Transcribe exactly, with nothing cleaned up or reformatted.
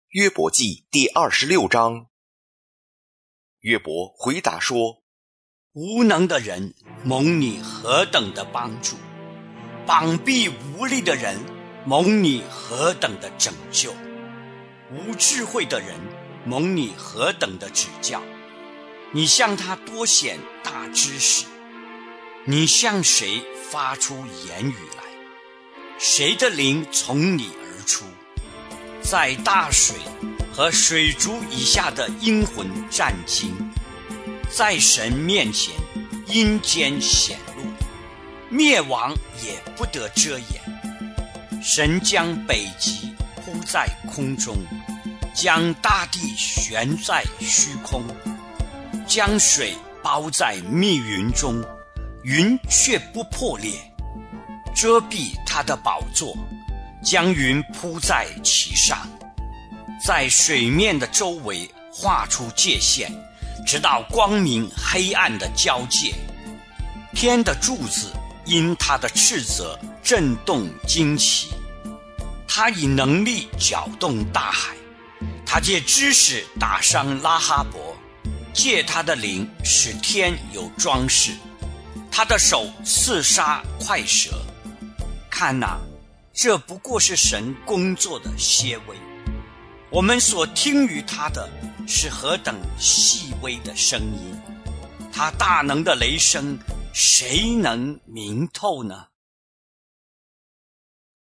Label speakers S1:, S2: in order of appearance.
S1: 约伯记第二十六章。约伯回答说：
S2: 无能的人蒙你何等的帮助，膀臂无力的人蒙你何等的拯救，无智慧的人蒙你何等的指教。你向他多显大知识，你向谁发出言语来？谁的灵从你而出？在大水和水族以下的阴魂战惊，在神面前阴间显露，灭亡也不得遮掩。神将北极铺在空中，将大地悬在虚空，将水包在密云中，云却不破裂，遮蔽他的宝座，将云铺在其上，在水面的周围画出界限，直到光明黑暗的交界。天的柱子因他的斥责震动惊奇，他以能力搅动大海，他借知识打伤拉哈伯，借他的灵使天有装饰，他的手刺杀快蛇。看哪，这不过是神工作的些微，我们所听于他的是何等细微的声音，他大能的雷声谁能明透呢？